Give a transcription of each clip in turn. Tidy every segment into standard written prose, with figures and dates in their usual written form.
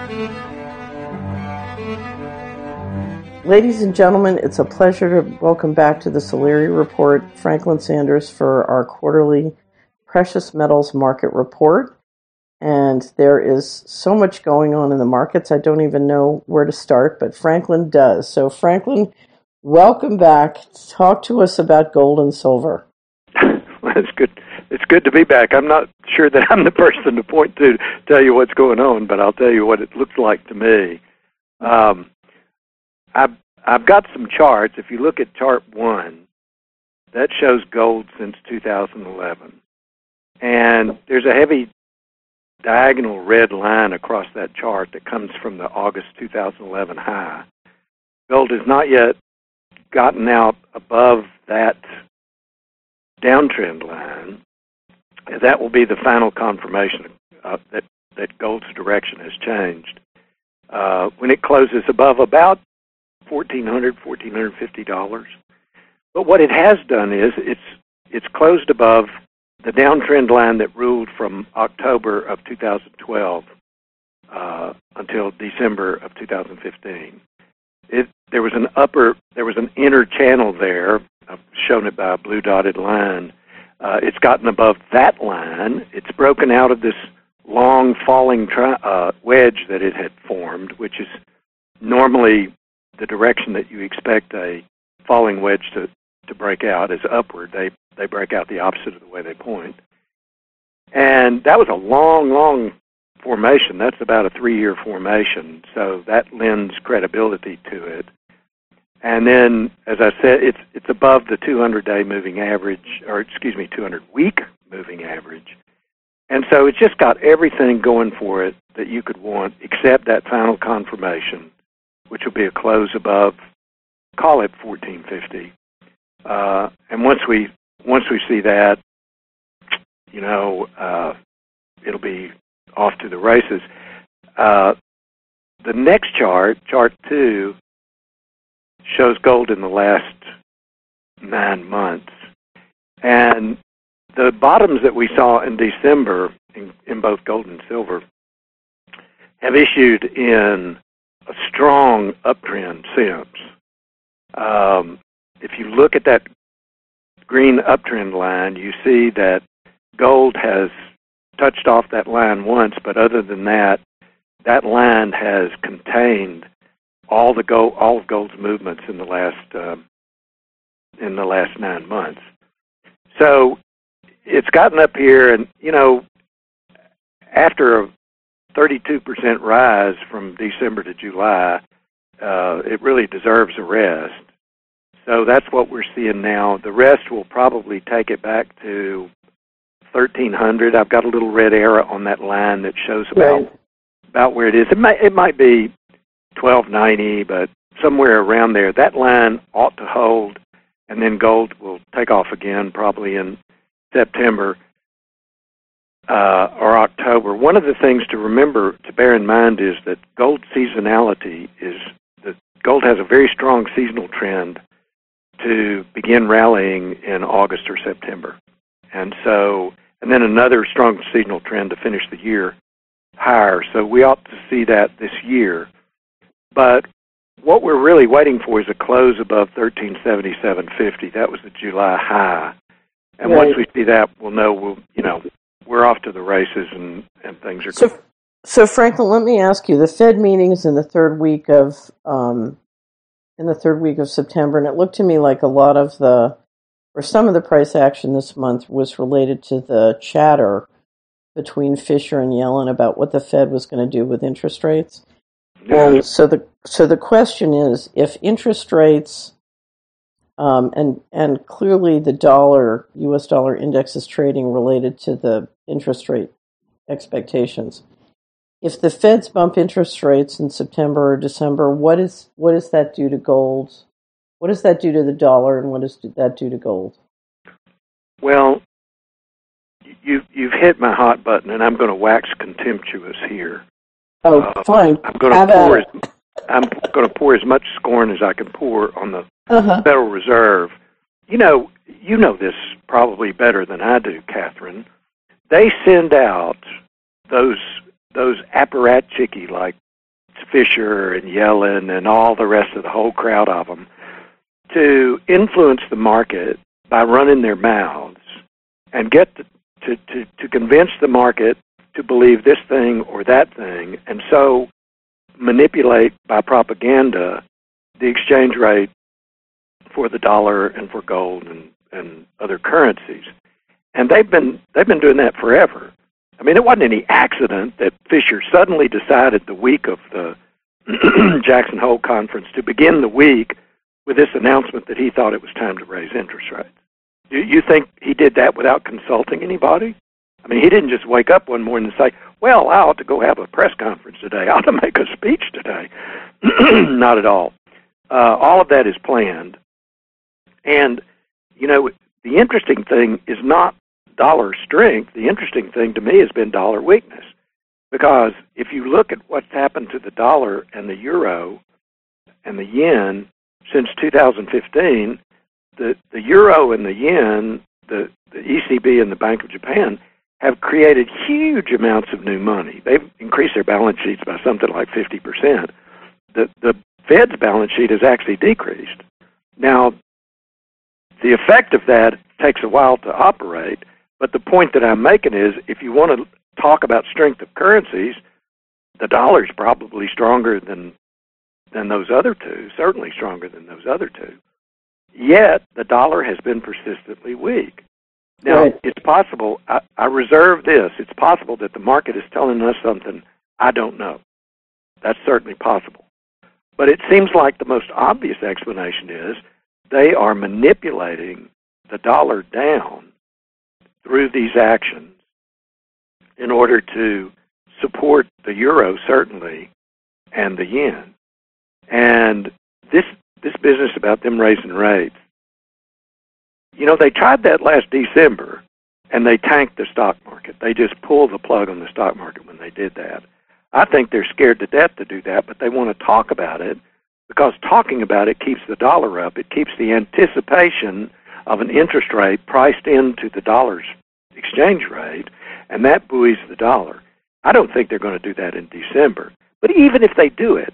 Ladies and gentlemen, it's a pleasure to welcome back to the Solari Report Franklin Sanders for our quarterly precious metals market report. And there is so much going on in the markets, I don't even know where to start, but Franklin does. So Franklin, welcome back. Talk to us about gold and silver. Well, it's good. It's good to be back. I'm not sure that I'm the person to point to tell you what's going on, but I'll tell you what it looks like to me. I've got some charts. If you look at chart 1, that shows gold since 2011. And there's a heavy diagonal red line across that chart that comes from the August 2011 high. Gold has not yet gotten out above that downtrend line. That will be the final confirmation that gold's direction has changed. When it closes above about $1,400, $1,450. But what it has done is it's closed above the downtrend line that ruled from October of 2012 until December of 2015. There was an inner channel there. I've shown it by a blue dotted line. It's gotten above that line. It's broken out of this long falling wedge that it had formed, which is normally the direction that you expect a falling wedge to break out is upward. They break out the opposite of the way they point. And that was a long formation. That's about a 3-year formation. So that lends credibility to it. And then, as I said, it's above the 200-day moving average, 200-week moving average. And so it's just got everything going for it that you could want, except that final confirmation, which will be a close above, call it 1450. And once we see that, it'll be off to the races. The next chart 2, shows gold in the last 9 months. And the bottoms that we saw in December in both gold and silver have issued in a strong uptrend since. If you look at that green uptrend line, you see that gold has touched off that line once, but other than that, that line has contained all of gold's movements in the last 9 months. So it's gotten up here, and after a 32% rise from December to July, it really deserves a rest. So that's what we're seeing now. The rest will probably take it back to 1,300. I've got a little red arrow on that line that shows about where it is. It might be 1,290, but somewhere around there. That line ought to hold, and then gold will take off again probably in September or October. One of the things to bear in mind is that gold seasonality is that gold has a very strong seasonal trend to begin rallying in August or September. And then another strong seasonal trend to finish the year higher. So we ought to see that this year. But what we're really waiting for is a close above 1377.50. That was the July high. And once we see that, we'll know we're off to the races and things are good. So Franklin, let me ask you, the Fed meeting is in the third week of September, and it looked to me like some of the price action this month was related to the chatter between Fisher and Yellen about what the Fed was going to do with interest rates. Yeah. And so the question is, if interest rates and clearly the U.S. dollar index is trading related to the interest rate expectations. If the Feds bump interest rates in September or December, what does that do to gold? What does that do to the dollar, and what does that do to gold? Well, you've hit my hot button, and I'm going to wax contemptuous here. Oh, fine. I'm going to pour as much scorn as I can pour on the Federal Reserve. You know this probably better than I do, Catherine. They send out those apparatchiki like Fisher and Yellen and all the rest of the whole crowd of them, to influence the market by running their mouths and get to convince the market to believe this thing or that thing, and so manipulate by propaganda the exchange rate for the dollar and for gold and other currencies. And they've been doing that forever. I mean, it wasn't any accident that Fisher suddenly decided the week of the Jackson Hole Conference to begin the week with this announcement that he thought it was time to raise interest rates. Do you think he did that without consulting anybody? I mean, he didn't just wake up one morning and say, well, I ought to go have a press conference today. I ought to make a speech today. Not at all. All of that is planned. And, you know, the interesting thing is not dollar strength. The interesting thing to me has been dollar weakness. Because if you look at what's happened to the dollar and the euro and the yen since 2015, the euro and the yen, the ECB and the Bank of Japan have created huge amounts of new money. They've increased their balance sheets by something like 50%. The Fed's balance sheet has actually decreased. Now, the effect of that takes a while to operate, but the point that I'm making is if you want to talk about strength of currencies, the dollar's probably stronger than those other two, certainly stronger than those other two. Yet, the dollar has been persistently weak. Now, right. It's possible, I reserve this, it's possible that the market is telling us something I don't know. That's certainly possible. But it seems like the most obvious explanation is they are manipulating the dollar down through these actions in order to support the euro, certainly, and the yen. And this business about them raising rates, you know, they tried that last December, and they tanked the stock market. They just pulled the plug on the stock market when they did that. I think they're scared to death to do that, but they want to talk about it because talking about it keeps the dollar up. It keeps the anticipation of an interest rate priced into the dollar's exchange rate, and that buoys the dollar. I don't think they're going to do that in December. But even if they do it,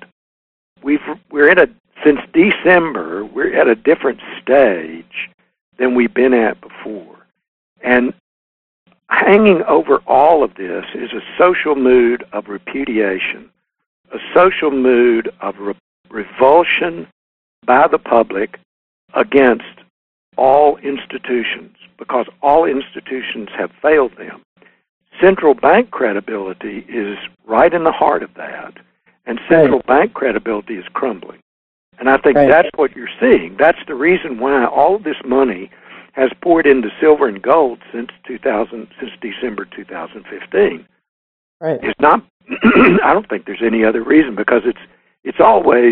since December, we're at a different stage than we've been at before. And hanging over all of this is a social mood of repudiation, a social mood of revulsion by the public against all institutions, because all institutions have failed them. Central bank credibility is right in the heart of that, and central bank credibility is crumbling. And I think that's what you're seeing. That's the reason why all of this money has poured into silver and gold since December 2015. Right. It's not. I don't think there's any other reason, because it's always,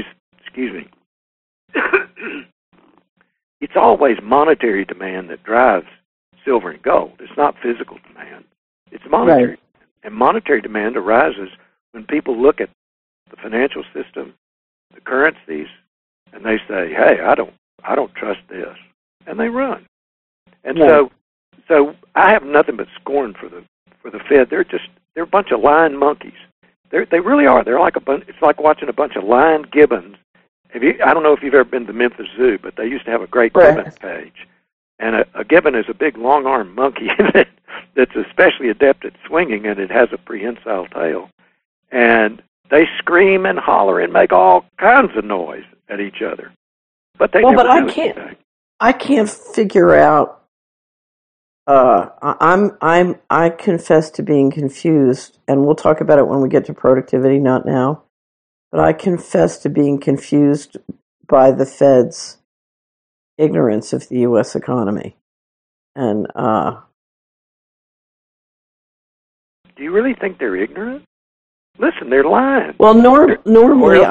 it's always monetary demand that drives silver and gold. It's not physical demand. It's monetary. Right. And monetary demand arises when people look at the financial system, the currencies, and they say, "Hey, I don't trust this," and they run. And so I have nothing but scorn for the Fed. They're a bunch of lying monkeys. They really are. They're like it's like watching a bunch of lying gibbons. I don't know if you've ever been to the Memphis Zoo, but they used to have a great gibbon page. And a gibbon is a big long-armed monkey that's especially adept at swinging, and it has a prehensile tail. And they scream and holler and make all kinds of noise at each other. But they never do anything. I can't figure out. I confess to being confused, and we'll talk about it when we get to productivity, not now. But I confess to being confused by the Fed's ignorance of the U.S. economy. And do you really think they're ignorant? Listen, they're lying. Well, normally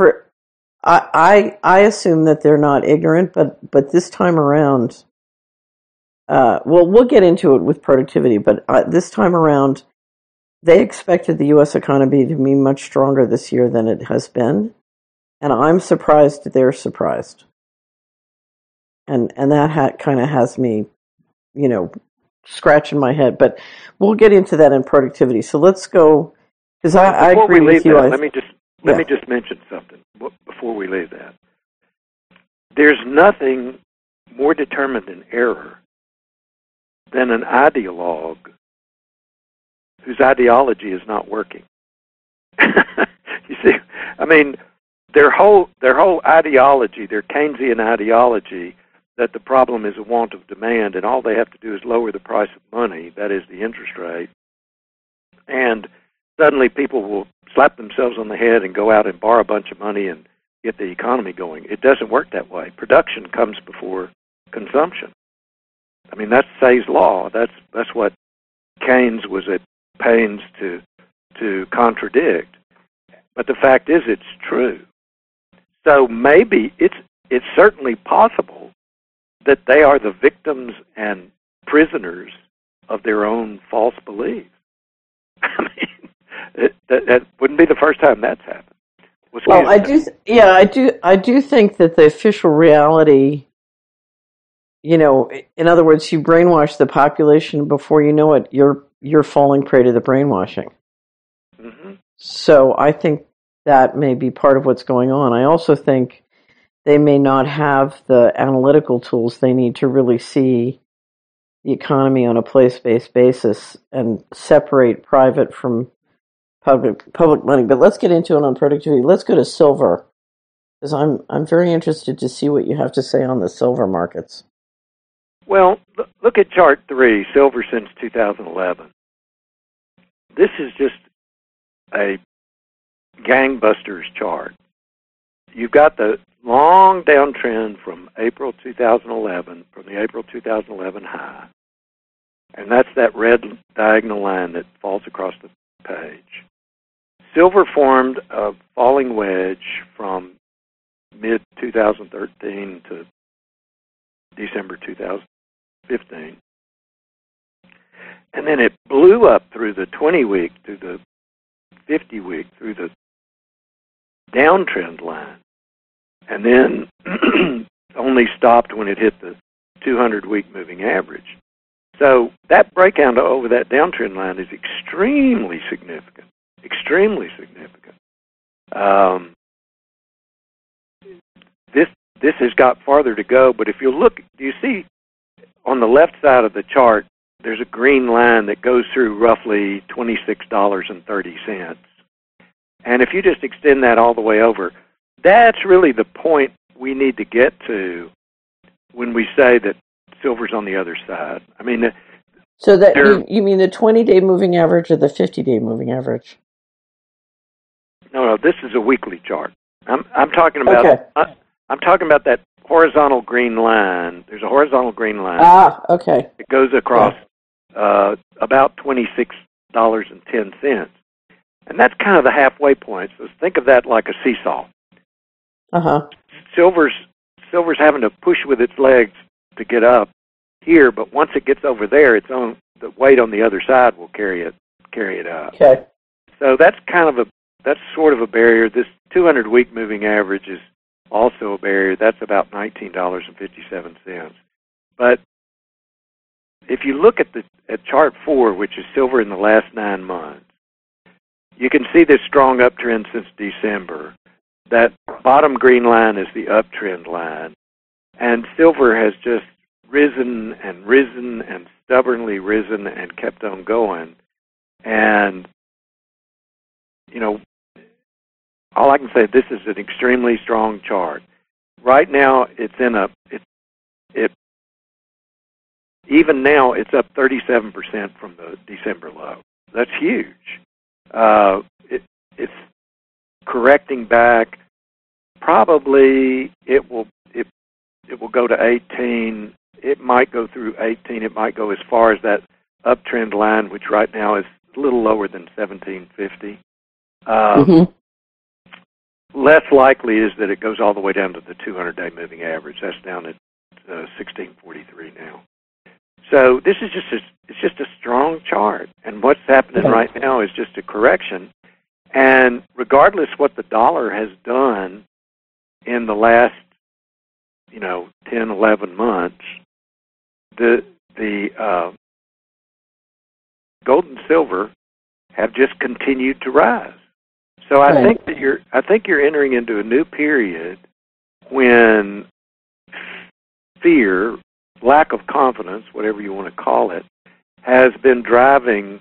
I assume that they're not ignorant, but this time around, we'll get into it with productivity, but this time around, they expected the U.S. economy to be much stronger this year than it has been, and I'm surprised they're surprised. And that kind of has me, scratching my head. But we'll get into that in productivity. So let's go, because I agree with you. Let Let me just mention something before we leave that. There's nothing more determined in error than an ideologue whose ideology is not working. You see, I mean, their whole ideology, their Keynesian ideology, that the problem is a want of demand, and all they have to do is lower the price of money, that is the interest rate, and suddenly people will slap themselves on the head and go out and borrow a bunch of money and get the economy going. It doesn't work that way. Production comes before consumption. I mean, that's Say's law. That's what Keynes was at pains to contradict. But the fact is, it's true. So maybe it's certainly possible that they are the victims and prisoners of their own false beliefs. I mean, that wouldn't be the first time that's happened. Well, I do think that the official reality, in other words, you brainwash the population before you know it, you're falling prey to the brainwashing. Mm-hmm. So I think that may be part of what's going on. I also think they may not have the analytical tools they need to really see the economy on a place-based basis and separate private from public money. But let's get into it on productivity. Let's go to silver, because I'm very interested to see what you have to say on the silver markets. Well, look at chart 3, silver since 2011. This is just a gangbusters chart. You've got the long downtrend from April 2011, from the April 2011 high, and that's that red diagonal line that falls across the page. Silver formed a falling wedge from mid-2013 to December 2015. And then it blew up through the 20-week, through the 50-week, through the downtrend line. And then only stopped when it hit the 200-week moving average. So that breakout over that downtrend line is extremely significant. Extremely significant. This has got farther to go, but if you look, do you see on the left side of the chart, there's a green line that goes through roughly $26.30. And if you just extend that all the way over, that's really the point we need to get to when we say that silver's on the other side. I mean, so that you mean the 20-day moving average or the 50-day moving average? No, this is a weekly chart. I'm talking about. Okay. I'm talking about that horizontal green line. There's a horizontal green line. Okay. It goes across about $26.10, and that's kind of the halfway point. So think of that like a seesaw. Silver's having to push with its legs to get up here, but once it gets over there, the weight on the other side will carry it up. Okay. So that's sort of a barrier. This 200-week moving average is also a barrier. That's about $19.57. But if you look at chart 4, which is silver in the last 9 months, you can see this strong uptrend since December. That bottom green line is the uptrend line. And silver has just risen and stubbornly risen and kept on going. And, all I can say, this is an extremely strong chart. Right now, even now, it's up 37% from the December low. That's huge. It's correcting back. Probably it will go to 18. It might go through 18. It might go as far as that uptrend line, which right now is a little lower than 1750. Less likely is that it goes all the way down to the 200-day moving average. That's down at 1643 now. So this is just a strong chart, and what's happening right now is just a correction. And regardless what the dollar has done in the last 10, 11 months, the gold and silver have just continued to rise. So I think that you're entering into a new period when fear, lack of confidence, whatever you want to call it, has been driving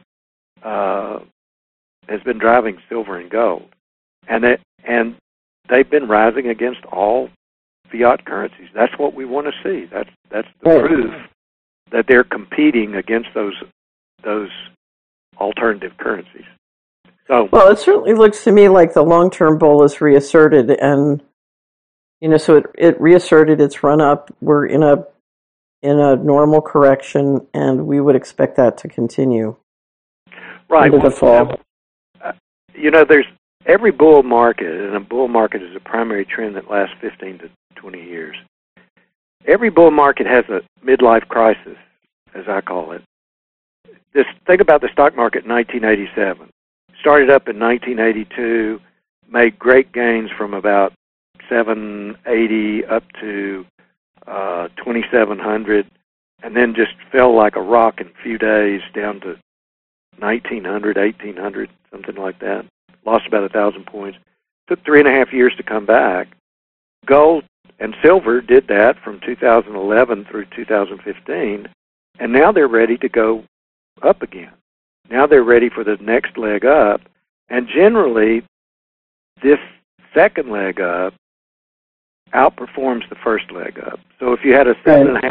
silver and gold, and they've been rising against all fiat currencies. That's what we want to see. That's the proof that they're competing against those alternative currencies. So, well, it certainly looks to me like the long-term bull is reasserted, and so it reasserted its run up. We're in a normal correction, and we would expect that to continue. Right. Into the fall. There's every bull market, and a bull market is a primary trend that lasts 15 to 20 years. Every bull market has a midlife crisis, as I call it. Think about the stock market in 1987. Started up in 1982, made great gains from about 780 up to 2,700, and then just fell like a rock in a few days down to 1,900, 1,800, something like that. Lost about 1,000 points. Took 3.5 years to come back. Gold and silver did that from 2011 through 2015, and now they're ready to go up again. Now they're ready for the next leg up, and generally this second leg up outperforms the first leg up. So if you had a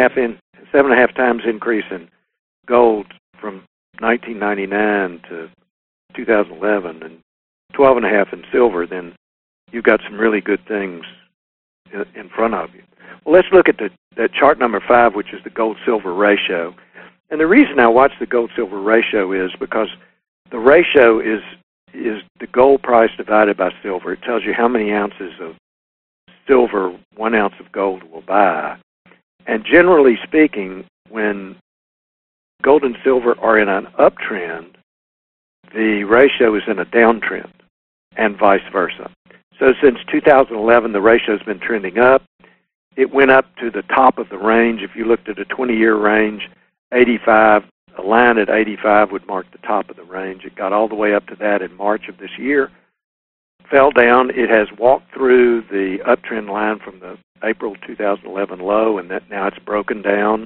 7.5 times increase in gold from 1999 to 2011 and 12.5 in silver, then you've got some really good things in front of you. Well, let's look at that chart number 5, which is the gold-silver ratio. And the reason I watch the gold-silver ratio is because the ratio is the gold price divided by silver. It tells you how many ounces of silver 1 ounce of gold will buy. And generally speaking, when gold and silver are in an uptrend, the ratio is in a downtrend, and vice versa. So since 2011, the ratio has been trending up. It went up to the top of the range. If you looked at a 20-year range, 85, a line at 85 would mark the top of the range. It got all the way up to that in March of this year, fell down. It has walked through the uptrend line from the April 2011 low, and now it's broken down.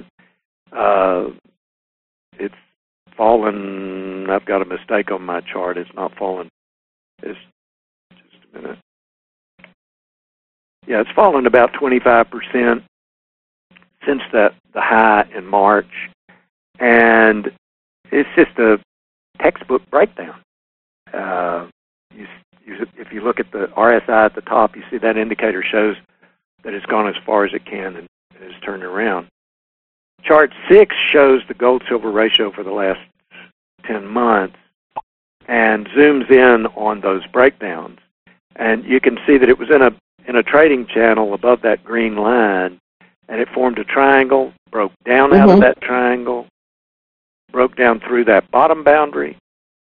It's fallen. I've got a mistake on my chart. It's not fallen. It's just a minute. Yeah, it's fallen about 25% since the high in March, and it's just a textbook breakdown. If you look at the RSI at the top, you see that indicator shows that it's gone as far as it can and is turning around. Chart 6 shows the gold-silver ratio for the last 10 months and zooms in on those breakdowns. And you can see that it was in a trading channel above that green line, and it formed a triangle, broke down out of that triangle, broke down through that bottom boundary,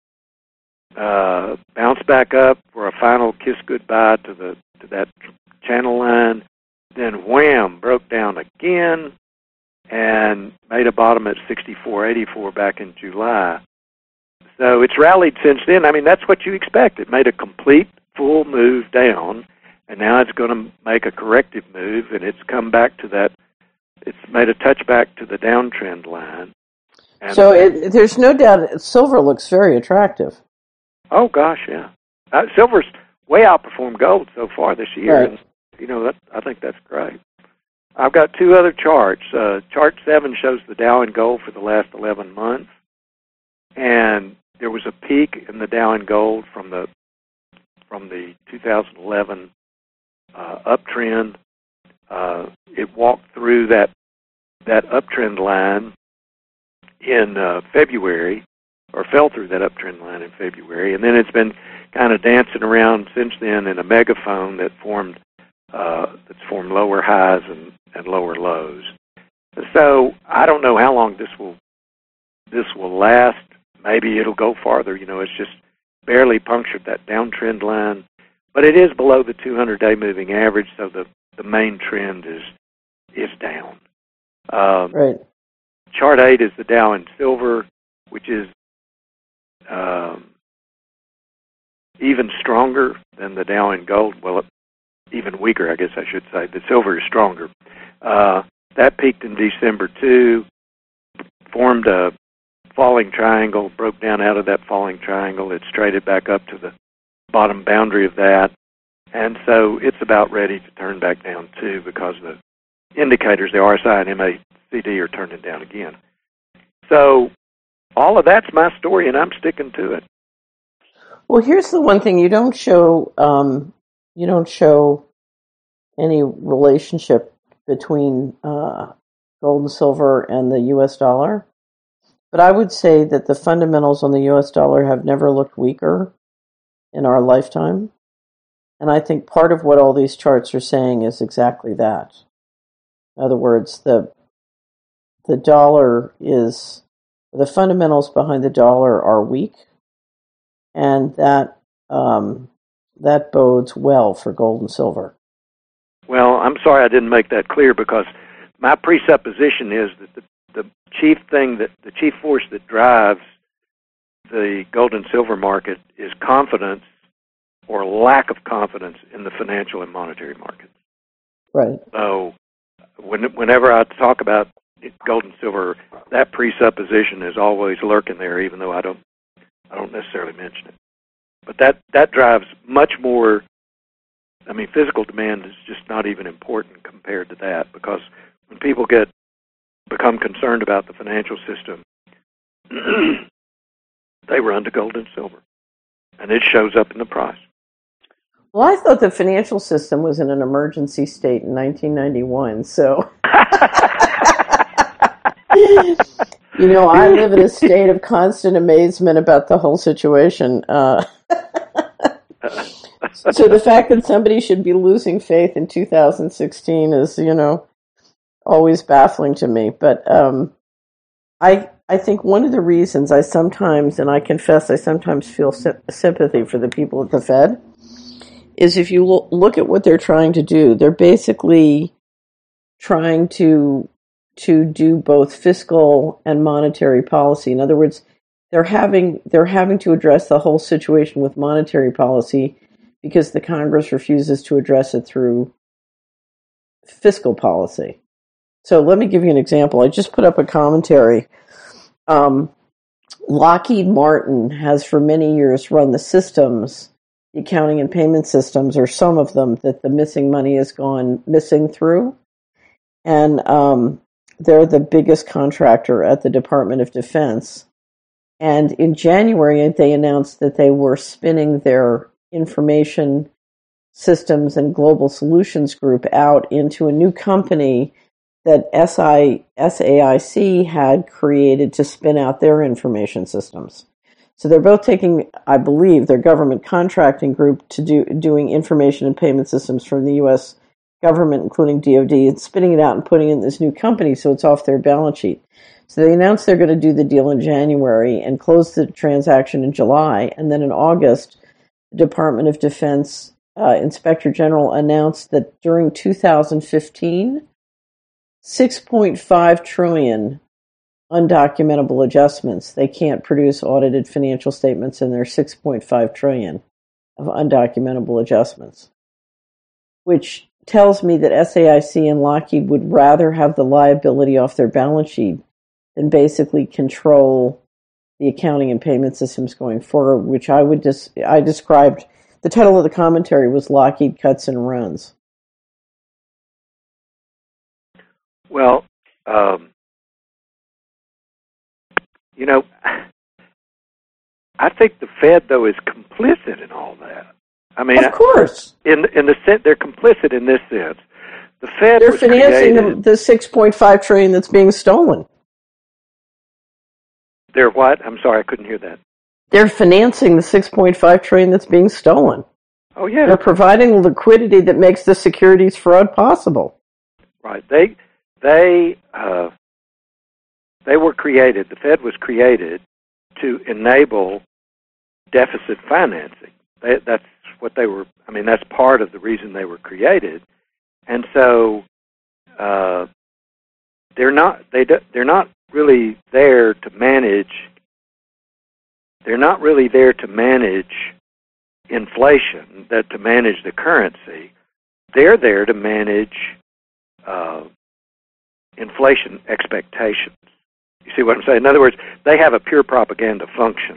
bounced back up for a final kiss goodbye to that channel line, then wham, broke down again and made a bottom at 64.84 back in July. So it's rallied since then. I mean, that's what you expect. It made a complete full move down, and now it's going to make a corrective move, and it's come back to that. It's made a touchback to the downtrend line. And so there's no doubt silver looks very attractive. Oh, gosh, yeah. Silver's way outperformed gold so far this year, right. And I think that's great. I've got two other charts. Chart 7 shows the Dow and gold for the last 11 months, and there was a peak in the Dow and gold from the 2011 uptrend. It walked through that uptrend line in February, or fell through that uptrend line in February, and then it's been kind of dancing around since then in a megaphone that's formed lower highs and lower lows. So I don't know how long this will last. Maybe it'll go farther. It's just barely punctured that downtrend line, but it is below the 200-day moving average, so the main trend is down. Right. Chart 8 is the Dow and silver, which is even stronger than the Dow in gold. Well, even weaker, I guess I should say. The silver is stronger. That peaked in December too, formed a falling triangle, broke down out of that falling triangle. It's traded back up to the bottom boundary of that. And so it's about ready to turn back down too, because the indicators, the RSI and MACD, are turning down again. So all of that's my story, and I'm sticking to it. Well, here's the one thing you don't show. You don't show any relationship between gold and silver and the U.S. dollar. But I would say that the fundamentals on the U.S. dollar have never looked weaker in our lifetime. And I think part of what all these charts are saying is exactly that. In other words, the dollar is, the fundamentals behind the dollar are weak, and that bodes well for gold and silver. Well, I'm sorry I didn't make that clear, because my presupposition is that the chief force that drives the gold and silver market is confidence or lack of confidence in the financial and monetary markets. Right. So whenever I talk about gold and silver, that presupposition is always lurking there, even though I don't necessarily mention it. But that drives much more. I mean, physical demand is just not even important compared to that, because when people become concerned about the financial system, they run to gold and silver, and it shows up in the price. Well, I thought the financial system was in an emergency state in 1991, so I live in a state of constant amazement about the whole situation. So the fact that somebody should be losing faith in 2016 is, always baffling to me. But I think one of the reasons I sometimes feel sympathy for the people at the Fed is, if you look at what they're trying to do, they're basically trying to do both fiscal and monetary policy. In other words, they're having to address the whole situation with monetary policy because the Congress refuses to address it through fiscal policy. So let me give you an example. I just put up a commentary. Lockheed Martin has for many years run the systems, the accounting and payment systems, or some of them, that the missing money has gone missing through. And they're the biggest contractor at the Department of Defense. And in January, they announced that they were spinning their information systems and global solutions group out into a new company that SAIC had created to spin out their information systems. So they're both taking, I believe, their government contracting group to doing information and payment systems from the U.S. government, including DOD, and spinning it out and putting it in this new company so it's off their balance sheet. So they announced they're going to do the deal in January and close the transaction in July. And then in August, the Department of Defense Inspector General announced that during 2015, 6.5 trillion undocumentable adjustments. They can't produce audited financial statements, and there's 6.5 trillion of undocumentable adjustments, which tells me that SAIC and Lockheed would rather have the liability off their balance sheet than basically control the accounting and payment systems going forward, which I described. The title of the commentary was Lockheed Cuts and Runs. Well, I think the Fed, though, is complicit in all that. I mean, of course, in the sense they're complicit in this sense. The Fed, they're financing the 6.5 trillion that's being stolen. They're what? I'm sorry, I couldn't hear that. They're financing the 6.5 trillion that's being stolen. Oh yeah, they're providing liquidity that makes the securities fraud possible. Right. They were created. The Fed was created to enable deficit financing. That's what they were. I mean, that's part of the reason they were created. And so they're not really there to manage. They're not really there to manage inflation, that to manage the currency. They're there to manage inflation expectations. You see what I'm saying? In other words, they have a pure propaganda function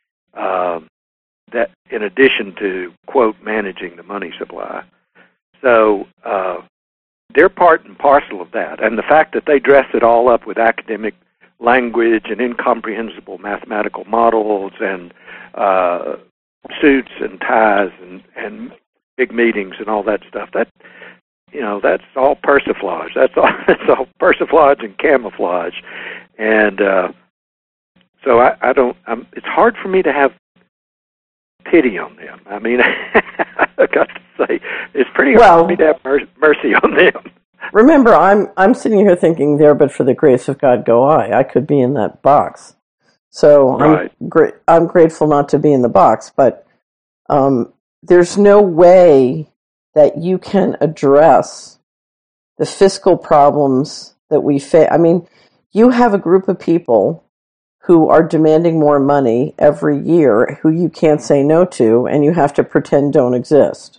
that, in addition to, quote, managing the money supply. So they're part and parcel of that. And the fact that they dress it all up with academic language and incomprehensible mathematical models and suits and ties and big meetings and all that stuff, that, you know, that's all persiflage. That's all persiflage and camouflage. And so I don't. It's hard for me to have pity on them. I mean, I got to say, it's pretty hard for me to have mercy on them. Remember, I'm sitting here thinking, there, but for the grace of God go I. I could be in that box. So right. I'm grateful not to be in the box, but there's no way that you can address the fiscal problems that we face. I mean, you have a group of people who are demanding more money every year, who you can't say no to, and you have to pretend don't exist.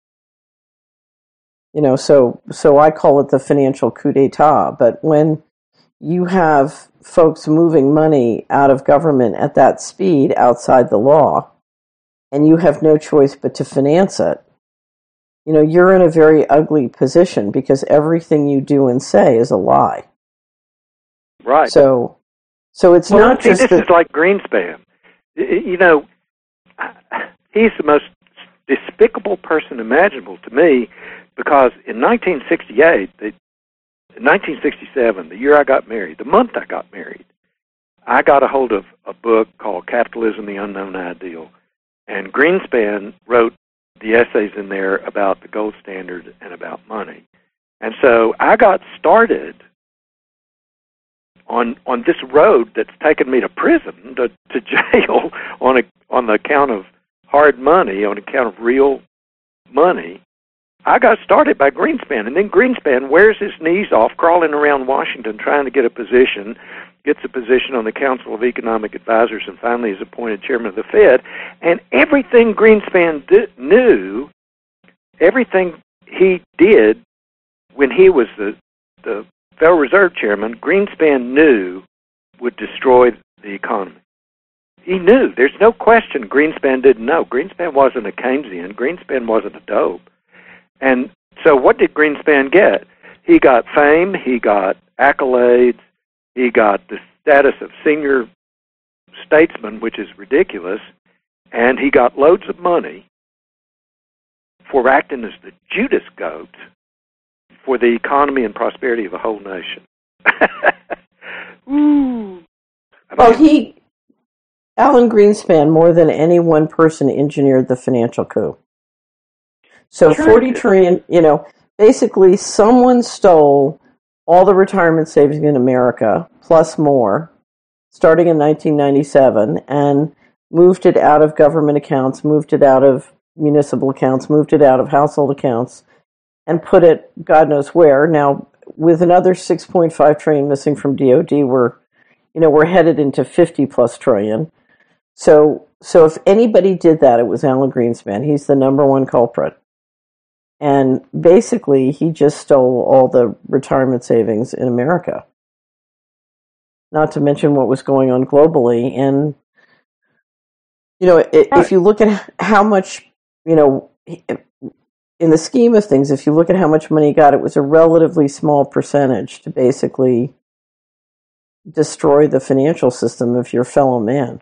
You know, so I call it the financial coup d'etat. But when you have folks moving money out of government at that speed outside the law, and you have no choice but to finance it, you know, you're in a very ugly position because everything you do and say is a lie. Right. So it's not just this is like Greenspan. You know, he's the most despicable person imaginable to me, because in 1967, the year I got married, the month I got married, I got a hold of a book called Capitalism, the Unknown Ideal, and Greenspan wrote the essays in there about the gold standard and about money. And so I got started on this road that's taken me to prison, to jail, on the account of hard money, on account of real money. I got started by Greenspan, and then Greenspan wears his knees off crawling around Washington trying to get a position, gets a position on the Council of Economic Advisors, and finally is appointed chairman of the Fed. And everything Greenspan knew, everything he did when he was the Federal Reserve Chairman, Greenspan knew would destroy the economy. He knew. There's no question Greenspan didn't know. Greenspan wasn't a Keynesian. Greenspan wasn't a dope. And so what did Greenspan get? He got fame, he got accolades, he got the status of senior statesman, which is ridiculous, and he got loads of money for acting as the Judas goat for the economy and prosperity of the whole nation. Ooh. Well, Alan Greenspan, more than any one person, engineered the financial coup. So 40 trillion, you know, basically someone stole all the retirement savings in America, plus more, starting in 1997, and moved it out of government accounts, moved it out of municipal accounts, moved it out of household accounts, and put it God knows where. Now, with another 6.5 trillion missing from DOD, we're headed into 50 plus trillion. So if anybody did that, it was Alan Greenspan. He's the number one culprit. And basically, he just stole all the retirement savings in America. Not to mention what was going on globally. And, you know, if you look at how much, you know, in the scheme of things, if you look at how much money he got, it was a relatively small percentage to basically destroy the financial system of your fellow man.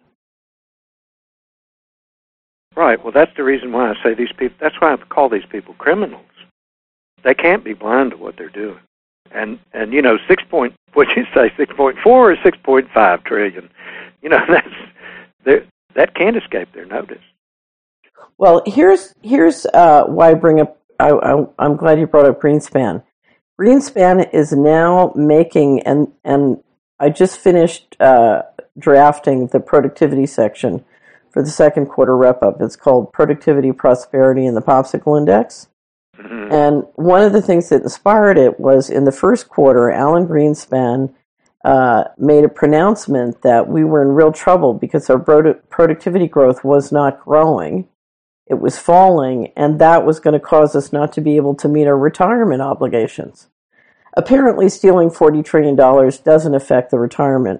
Right. Well, that's the reason why I say these people, that's why I call these people criminals. They can't be blind to what they're doing. And you know, 6.4 or 6.5 trillion, you know, that can't escape their notice. Well, here's why I bring up, I'm glad you brought up Greenspan. Greenspan is now making, and I just finished drafting the productivity section for the second quarter wrap-up. It's called Productivity, Prosperity, and the Popsicle Index. Mm-hmm. And one of the things that inspired it was in the first quarter, Alan Greenspan made a pronouncement that we were in real trouble because our productivity growth was not growing. it was falling, and that was going to cause us not to be able to meet our retirement obligations. Apparently, stealing $40 trillion doesn't affect the retirement.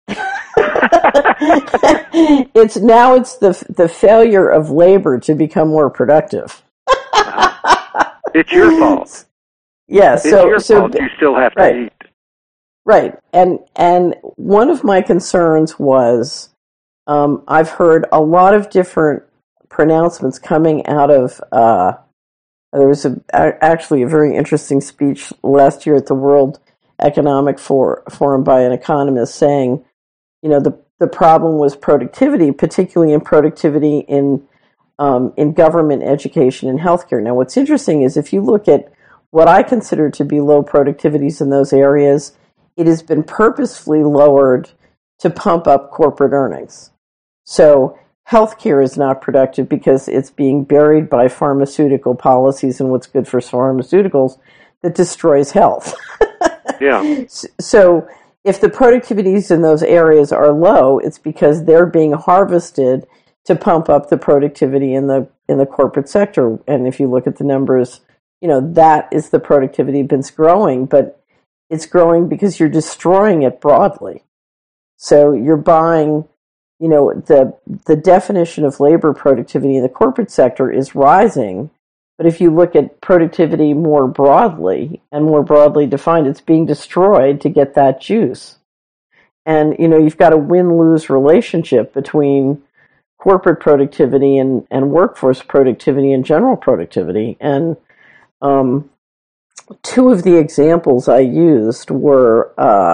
It's the failure of labor to become more productive. It's your fault. Yes, it's your fault. You still have to eat. Right, and one of my concerns was I've heard a lot of different pronouncements coming out of. There was actually a very interesting speech last year at the World Economic Forum by an economist saying, the problem was productivity, particularly in productivity in government, education, and healthcare. Now, what's interesting is if you look at what I consider to be low productivities in those areas, it has been purposefully lowered to pump up corporate earnings. So healthcare is not productive because it's being buried by pharmaceutical policies and what's good for pharmaceuticals that destroys health. Yeah. So if the productivities in those areas are low, it's because they're being harvested to pump up the productivity in the corporate sector. And if you look at the numbers, that is the productivity that's growing, but it's growing because you're destroying it broadly. So you're buying, the definition of labor productivity in the corporate sector is rising. But if you look at productivity more broadly and more broadly defined, it's being destroyed to get that juice. And, you've got a win-lose relationship between corporate productivity and workforce productivity and general productivity. And two of the examples I used were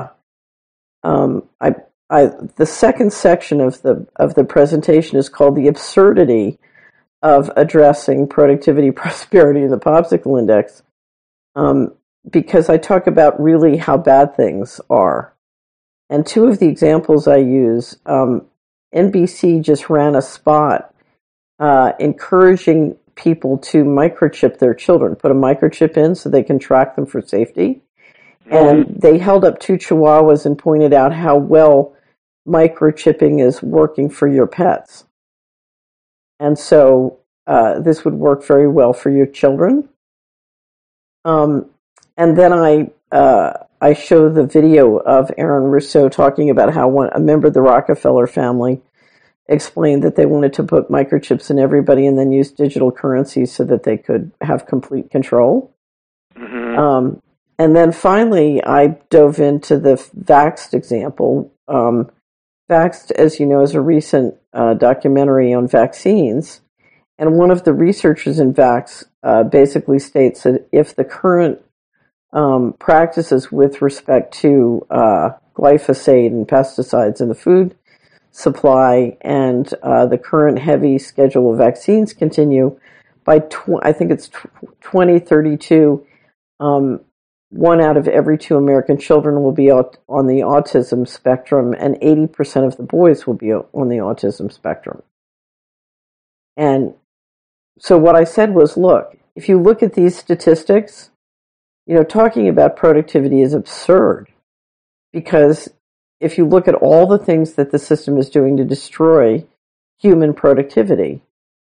the second section of the presentation is called The Absurdity of Addressing Productivity, Prosperity, and the Popsicle Index, because I talk about really how bad things are. And two of the examples I use, NBC just ran a spot encouraging people to microchip their children, put a microchip in so they can track them for safety. And they held up two chihuahuas and pointed out how well microchipping is working for your pets. And so this would work very well for your children. And then I show the video of Aaron Russo talking about how a member of the Rockefeller family explained that they wanted to put microchips in everybody and then use digital currency so that they could have complete control. Mm-hmm. And then finally, I dove into the Vaxxed example. Vaxxed, as you know, is a recent documentary on vaccines. And one of the researchers in Vaxxed basically states that if the current practices with respect to glyphosate and pesticides in the food supply and the current heavy schedule of vaccines continue, by I think it's 2032, 1 out of every 2 American children will be on the autism spectrum, and 80% of the boys will be on the autism spectrum. And so what I said was, look, if you look at these statistics, talking about productivity is absurd, because if you look at all the things that the system is doing to destroy human productivity,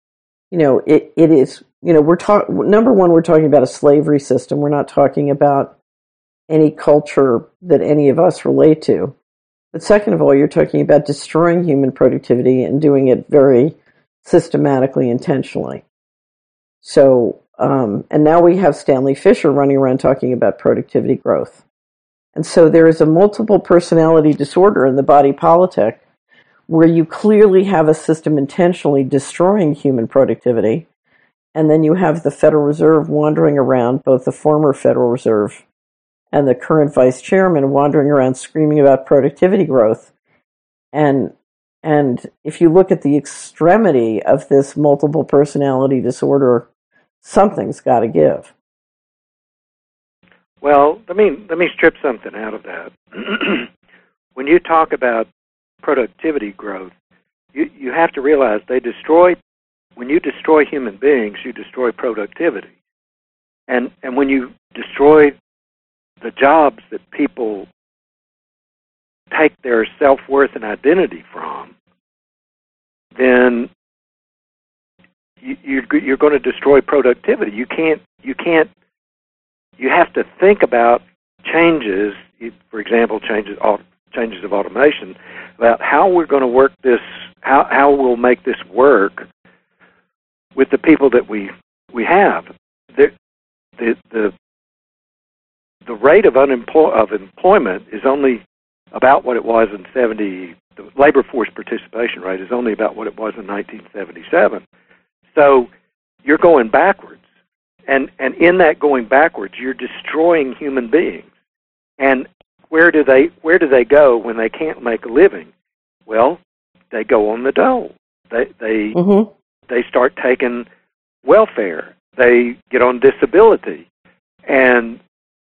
it is, number one, we're talking about a slavery system. We're not talking about any culture that any of us relate to. But second of all, you're talking about destroying human productivity and doing it very systematically, intentionally. So, and now we have Stanley Fischer running around talking about productivity growth. And so there is a multiple personality disorder in the body politic where you clearly have a system intentionally destroying human productivity, and then you have the Federal Reserve wandering around, both the former Federal Reserve and the current vice chairman wandering around screaming about productivity growth. And if you look at the extremity of this multiple personality disorder, something's got to give. Well, let me strip something out of that. When you talk about productivity growth, you have to realize when you destroy human beings, you destroy productivity. And when you destroy the jobs that people take their self-worth and identity from, then you're going to destroy productivity. You have to think about changes, for example, changes of automation, about how we're going to work this, how we'll make this work with the people that we have. The rate of employment is only about what it was in 70. The labor force participation rate is only about what it was in 1977. So you're going backwards. And in that going backwards, you're destroying human beings. And where do they go when they can't make a living? Well, they go on the dole. They start taking welfare. They get on disability. And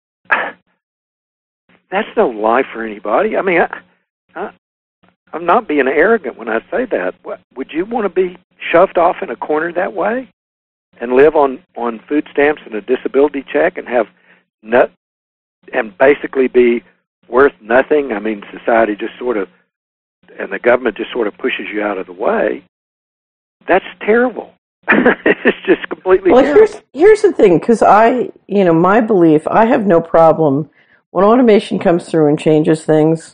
that's no life for anybody. I mean, I'm not being arrogant when I say that. Would you want to be shoved off in a corner that way and live on food stamps and a disability check and have and basically be worth nothing? I mean, society just sort of, and the government just sort of pushes you out of the way. That's terrible. It's just completely terrible. Here's the thing, because my belief, I have no problem when automation comes through and changes things.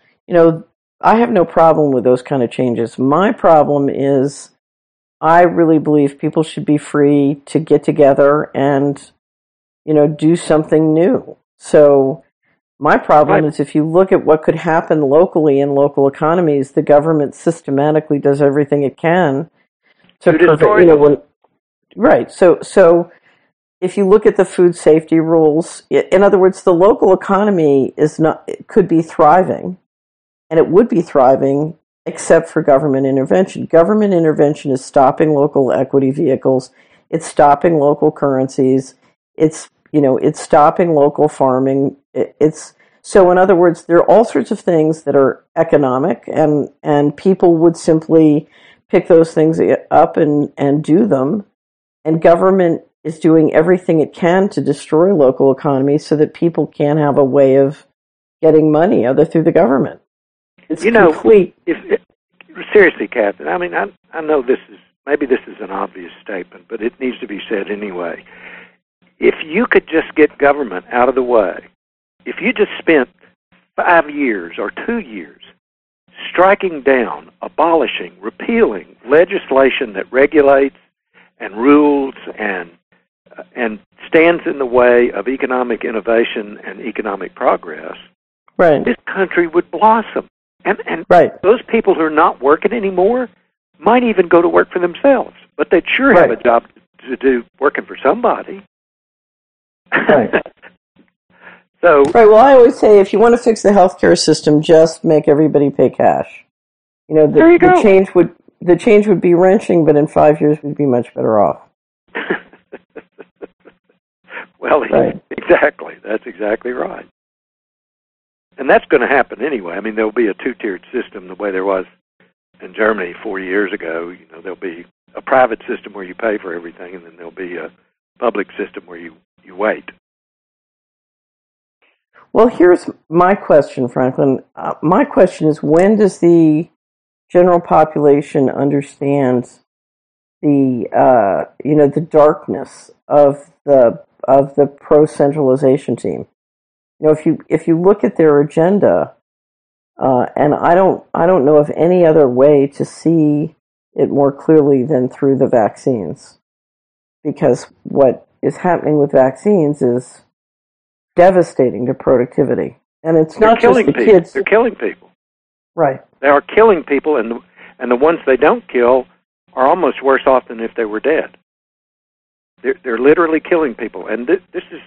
I have no problem with those kind of changes. My problem is I really believe people should be free to get together and, do something new. So my problem is if you look at what could happen locally in local economies, the government systematically does everything it can to prevent, right. So if you look at the food safety rules, in other words, the local economy could be thriving. And it would be thriving except for government intervention. Government intervention is stopping local equity vehicles. It's stopping local currencies. It's stopping local farming. So in other words, there are all sorts of things that are economic, and people would simply pick those things up and do them. And government is doing everything it can to destroy local economies so that people can't have a way of getting money other through the government. It's complete. Seriously, Catherine, I mean, I know this is an obvious statement, but it needs to be said anyway. If you could just get government out of the way, if you just spent 5 years or 2 years striking down, abolishing, repealing legislation that regulates and rules and stands in the way of economic innovation and economic progress, right, this country would blossom. And right. Those people who are not working anymore might even go to work for themselves, but they'd sure have a job to do working for somebody. Right. So, right. Well, I always say if you want to fix the healthcare system, just make everybody pay cash. There you go. The change would be wrenching, but in 5 years we'd be much better off. Well, exactly. That's exactly right. And that's going to happen anyway. I mean, there'll be a two-tiered system the way there was in Germany 40 years ago. There'll be a private system where you pay for everything, and then there'll be a public system where you wait. Well, here's my question, Franklin. My question is, when does the general population understand the darkness of the pro-centralization team? If you look at their agenda, and I don't know of any other way to see it more clearly than through the vaccines, because what is happening with vaccines is devastating to productivity, and it's not just the kids. They're killing people. Right. They are killing people, and the ones they don't kill are almost worse off than if they were dead. They're literally killing people, and this is.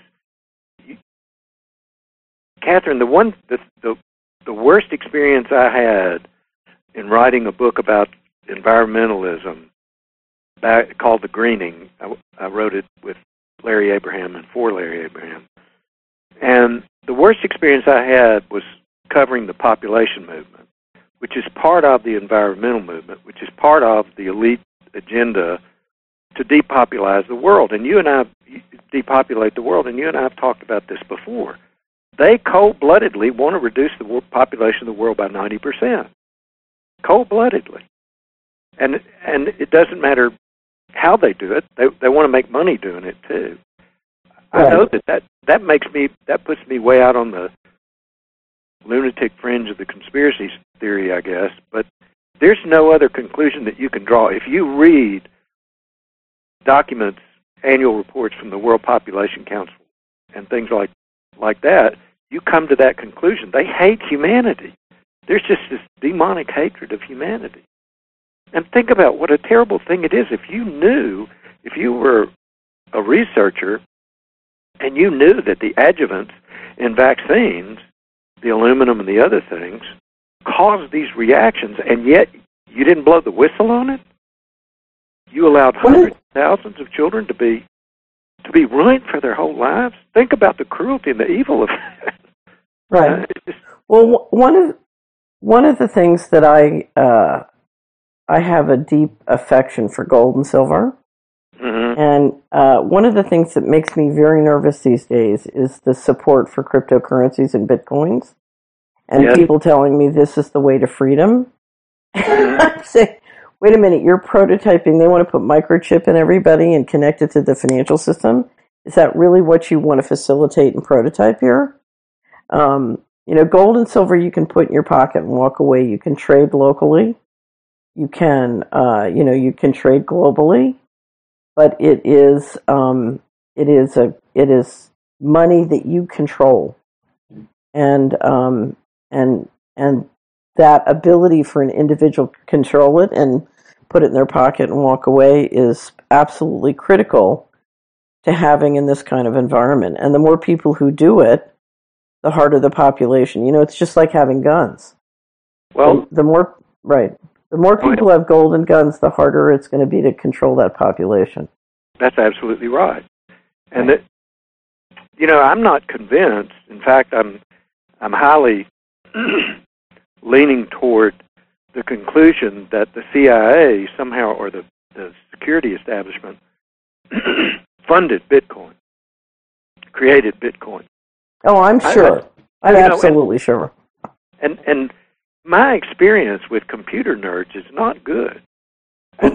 Catherine, the worst experience I had in writing a book about environmentalism called The Greening, I wrote it with Larry Abraham and for Larry Abraham. And the worst experience I had was covering the population movement, which is part of the environmental movement, which is part of the elite agenda to depopulize the world. And you and I depopulate the world, and you and I have talked about this before. They cold-bloodedly want to reduce the population of the world by 90%. Cold-bloodedly. And it doesn't matter how they do it. They want to make money doing it too. Right. I know that puts me way out on the lunatic fringe of the conspiracy theory, I guess. But there's no other conclusion that you can draw. If you read documents, annual reports from the World Population Council and things like that, you come to that conclusion. They hate humanity. There's just this demonic hatred of humanity. And think about what a terrible thing it is if you were a researcher and you knew that the adjuvants in vaccines, the aluminum and the other things, cause these reactions, and yet you didn't blow the whistle on it? You allowed hundreds of thousands of children to be ruined for their whole lives? Think about the cruelty and the evil of that. Right. Well, one of the things that I have a deep affection for gold and silver. Mm-hmm. And one of the things that makes me very nervous these days is the support for cryptocurrencies and bitcoins. And yes. People telling me this is the way to freedom. Mm-hmm. I'm saying, wait a minute, you're prototyping. They want to put microchip in everybody and connect it to the financial system. Is that really what you want to facilitate and prototype here? Gold and silver you can put in your pocket and walk away. You can trade locally. You can, you can trade globally, but it is money that you control, and that ability for an individual to control it and put it in their pocket and walk away is absolutely critical to having in this kind of environment. And the more people who do it, the harder the population. It's just like having guns. Well, the more people have gold and guns, the harder it's going to be to control that population. That's absolutely right. And that, I'm not convinced. In fact, I'm highly leaning toward the conclusion that the CIA somehow, or the security establishment, funded Bitcoin, created Bitcoin. Oh, I'm sure. I'm absolutely sure. And my experience with computer nerds is not good. By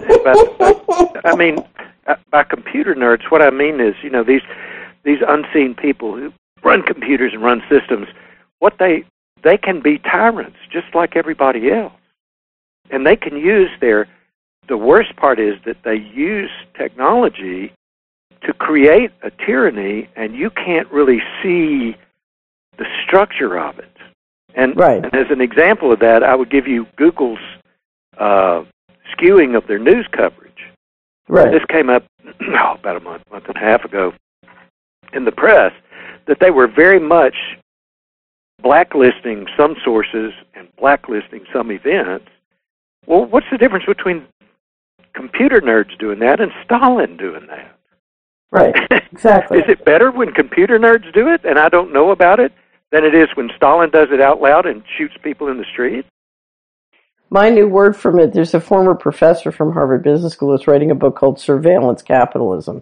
computer nerds, what I mean is, these unseen people who run computers and run systems, they can be tyrants just like everybody else. And they can use the worst part is that they use technology to create a tyranny, and you can't really see the structure of it. And, right. And as an example of that, I would give you Google's skewing of their news coverage. Right. This came up about a month and a half ago in the press, that they were very much blacklisting some sources and blacklisting some events. Well, what's the difference between computer nerds doing that and Stalin doing that? Right, exactly. Is it better when computer nerds do it and I don't know about it than it is when Stalin does it out loud and shoots people in the street? My new word from it, there's a former professor from Harvard Business School that's writing a book called Surveillance Capitalism.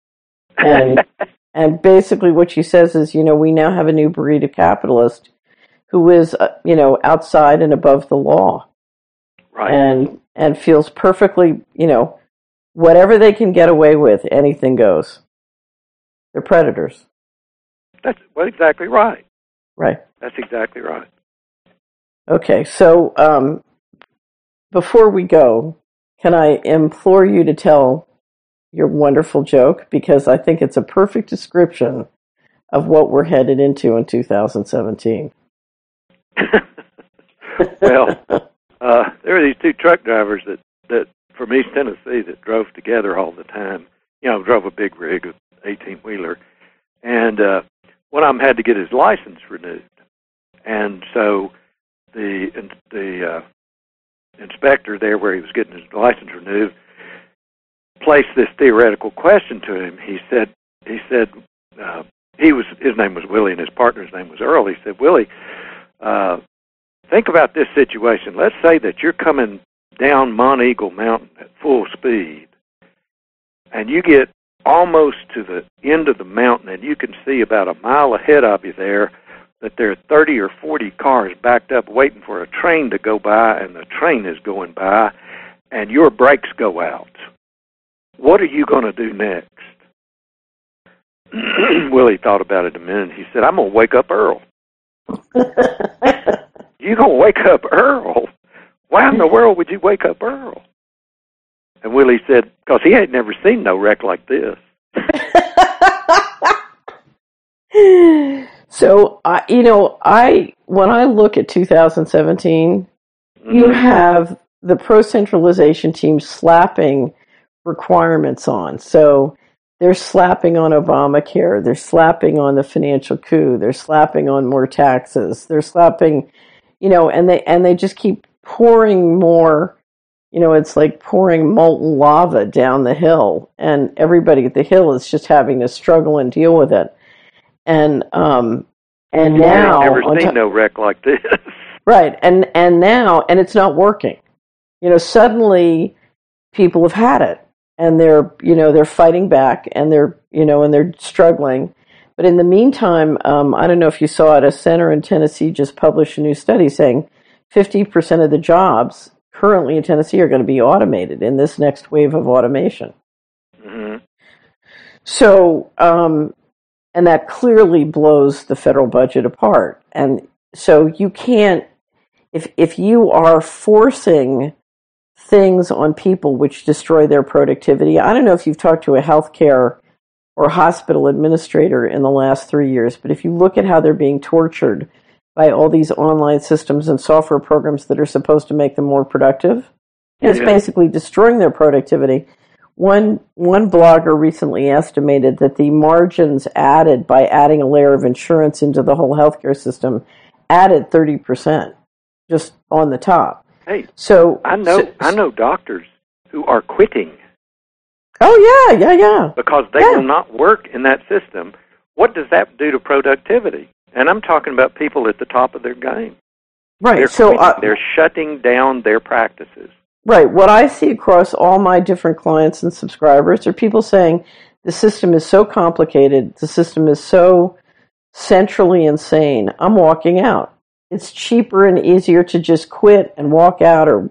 And basically what she says is, we now have a new breed of capitalist who is, outside and above the law. Right. And feels perfectly, whatever they can get away with, anything goes. They're predators. That's exactly right. Right. That's exactly right. Okay, so before we go, can I implore you to tell your wonderful joke? Because I think it's a perfect description of what we're headed into in 2017. Well, there were these two truck drivers that from East Tennessee that drove together all the time. Drove a big rig, 18-wheeler. And one of them had to get his license renewed. And so the inspector there where he was getting his license renewed placed this theoretical question to him. He said his name was Willie and his partner's name was Earl. He said, Willie, think about this situation. Let's say that you're coming down Monteagle Mountain at full speed, and you get almost to the end of the mountain, and you can see about a mile ahead of you there that there are 30 or 40 cars backed up waiting for a train to go by, and the train is going by, and your brakes go out. what are you going to do next? Willie thought about it a minute. He said, I'm going to wake up Earl. You going to wake up Earl? Why in the world would you wake up Earl? And Willie said, because he had never seen no wreck like this. So, when I look at 2017, you have the pro-centralization team slapping requirements on. So they're slapping on Obamacare. They're slapping on the financial coup. They're slapping on more taxes. They're slapping, and they just keep pouring more. It's like pouring molten lava down the hill, and everybody at the hill is just having to struggle and deal with it. And now I've never seen no wreck like this. Right, and now it's not working. Suddenly people have had it, and they're fighting back, and they're struggling. But in the meantime, I don't know if you saw it, a center in Tennessee just published a new study saying 50% of the jobs currently in Tennessee are going to be automated in this next wave of automation. Mm-hmm. So, and that clearly blows the federal budget apart. And so you can't, if you are forcing things on people which destroy their productivity, I don't know if you've talked to a healthcare or hospital administrator in the last 3 years, but if you look at how they're being tortured by all these online systems and software programs that are supposed to make them more productive, it's basically destroying their productivity. One blogger recently estimated that the margins added by adding a layer of insurance into the whole healthcare system added 30% just on the top. Hey, so I know doctors who are quitting. Oh yeah. Because they will not work in that system. What does that do to productivity? And I'm talking about people at the top of their game. Right. They're shutting down their practices. Right. What I see across all my different clients and subscribers are people saying the system is so complicated, the system is so centrally insane, I'm walking out. It's cheaper and easier to just quit and walk out, or,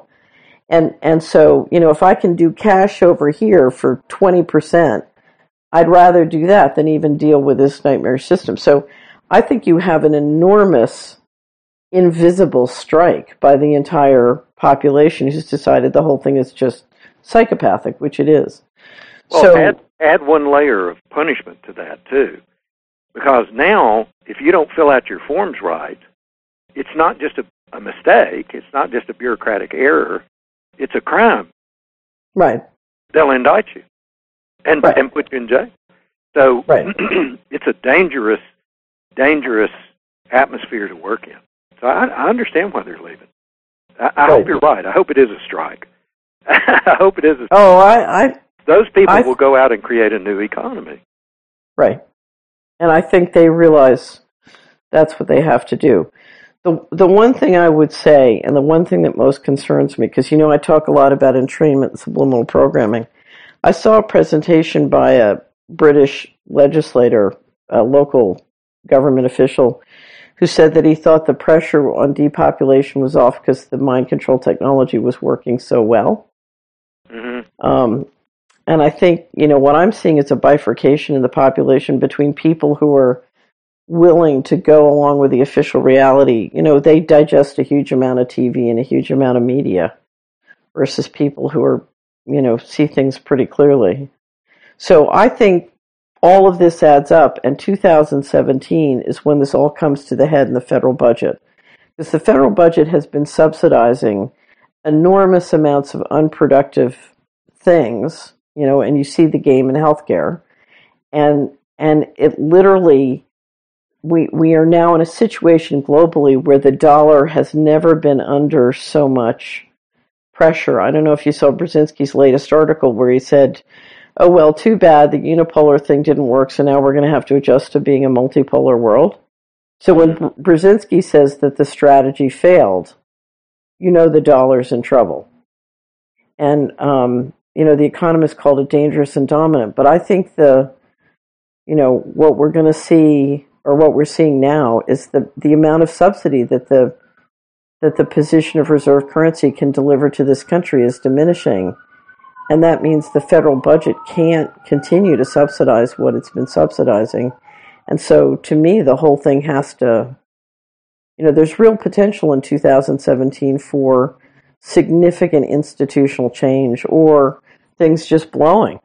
and so, if I can do cash over here for 20%, I'd rather do that than even deal with this nightmare system. So I think you have an enormous invisible strike by the entire population who's decided the whole thing is just psychopathic, which it is. Well, so add one layer of punishment to that, too. Because now, if you don't fill out your forms right, it's not just a mistake, it's not just a bureaucratic error, it's a crime. Right. They'll indict you and put you in jail. So it's a dangerous atmosphere to work in. So I understand why they're leaving. I hope you're right. I hope it is a strike. I hope it is a strike. Those people will go out and create a new economy. Right. And I think they realize that's what they have to do. The one thing I would say, and the one thing that most concerns me, because, I talk a lot about entrainment and subliminal programming. I saw a presentation by a British legislator, a local government official, who said that he thought the pressure on depopulation was off because the mind control technology was working so well. Mm-hmm. And I think, what I'm seeing is a bifurcation in the population between people who are willing to go along with the official reality. They digest a huge amount of TV and a huge amount of media versus people who are, see things pretty clearly. So I think all of this adds up, and 2017 is when this all comes to the head in the federal budget. Because the federal budget has been subsidizing enormous amounts of unproductive things, and you see the game in healthcare. And it literally, we are now in a situation globally where the dollar has never been under so much pressure. I don't know if you saw Brzezinski's latest article where he said, oh, well, too bad the unipolar thing didn't work, so now we're going to have to adjust to being a multipolar world. So when Brzezinski says that the strategy failed, the dollar's in trouble. And, the economists called it dangerous and dominant. But I think what we're going to see, or what we're seeing now, is the amount of subsidy that the position of reserve currency can deliver to this country is diminishing. And that means the federal budget can't continue to subsidize what it's been subsidizing. And so to me, the whole thing has to, there's real potential in 2017 for significant institutional change or things just blowing.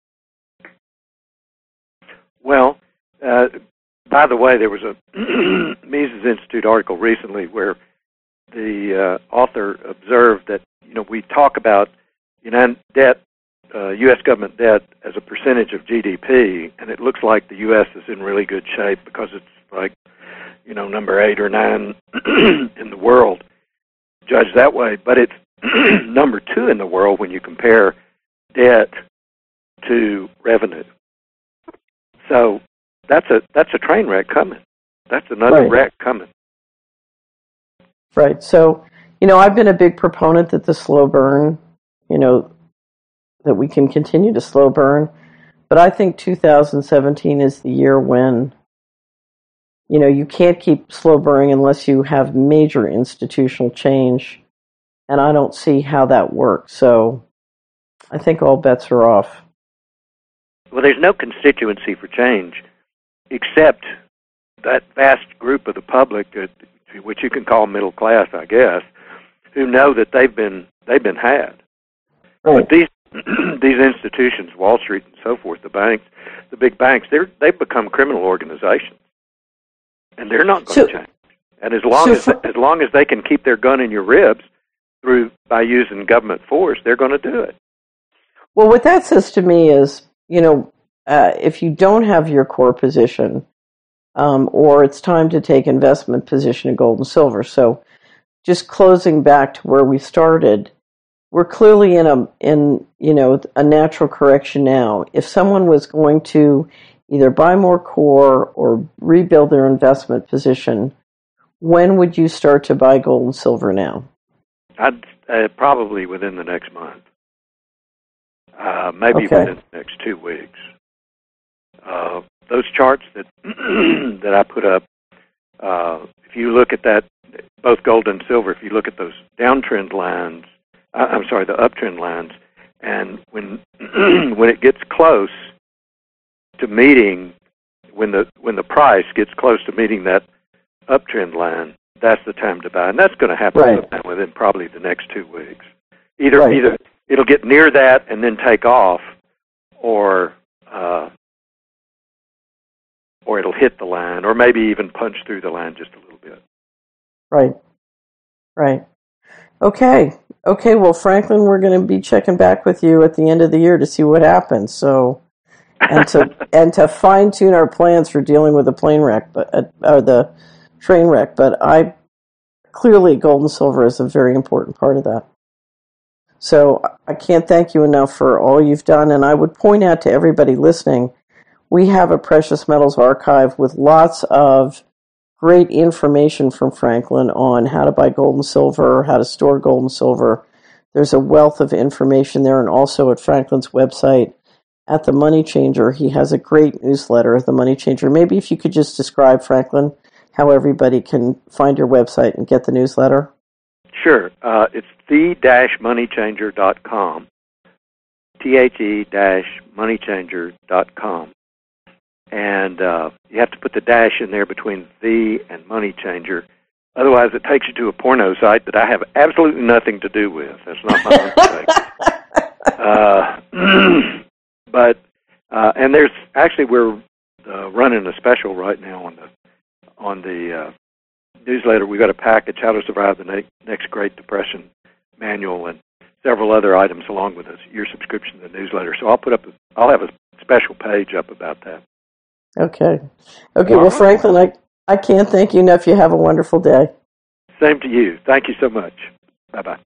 Well, by the way, there was a Mises Institute article recently where the author observed that, we talk about debt, U.S. government debt as a percentage of GDP, and it looks like the U.S. is in really good shape because it's like, number 8 or 9 in the world, judged that way. But it's number 2 in the world when you compare debt to revenue. So that's a train wreck coming. That's another wreck coming. Right. So, I've been a big proponent that the slow burn, that we can continue to slow burn. But I think 2017 is the year when, you can't keep slow burning unless you have major institutional change. And I don't see how that works. So I think all bets are off. Well, there's no constituency for change except that vast group of the public, which you can call middle class, I guess, who know that they've been had. Right. But these institutions, Wall Street and so forth, the banks, the big banks, they've become criminal organizations, and they're not going to change. And as long as they can keep their gun in your ribs by using government force, they're going to do it. Well, what that says to me is, if you don't have your core position, or it's time to take investment position in gold and silver. So, just closing back to where we started, we're clearly in a natural correction now. If someone was going to either buy more core or rebuild their investment position, when would you start to buy gold and silver now? I'd probably within the next month, maybe within the next 2 weeks. Those charts that that I put up, if you look at that, both gold and silver, if you look at those downtrend lines, the uptrend lines, and when it gets close to meeting, when the price gets close to meeting that uptrend line, that's the time to buy, and that's going to happen within probably the next 2 weeks. Either it'll get near that and then take off, or it'll hit the line, or maybe even punch through the line just a little bit. Right. Okay. Well, Franklin, we're going to be checking back with you at the end of the year to see what happens. So, and to fine tune our plans for dealing with the plane wreck, or the train wreck. But clearly, gold and silver is a very important part of that. So I can't thank you enough for all you've done. And I would point out to everybody listening, we have a precious metals archive with lots of great information from Franklin on how to buy gold and silver, how to store gold and silver. There's a wealth of information there, and also at Franklin's website, at The Money Changer, he has a great newsletter, The Money Changer. Maybe if you could just describe, Franklin, how everybody can find your website and get the newsletter. Sure. It's the-moneychanger.com, the-moneychanger.com. And you have to put the dash in there between the and Money Changer. Otherwise, it takes you to a porno site that I have absolutely nothing to do with. That's not my own mistake. And there's actually, we're running a special right now on the newsletter. We got a package, How to Survive the Next Great Depression manual, and several other items along with your subscription to the newsletter. So I'll have a special page up about that. Okay. Well, Franklin, I can't thank you enough. You have a wonderful day. Same to you. Thank you so much. Bye-bye.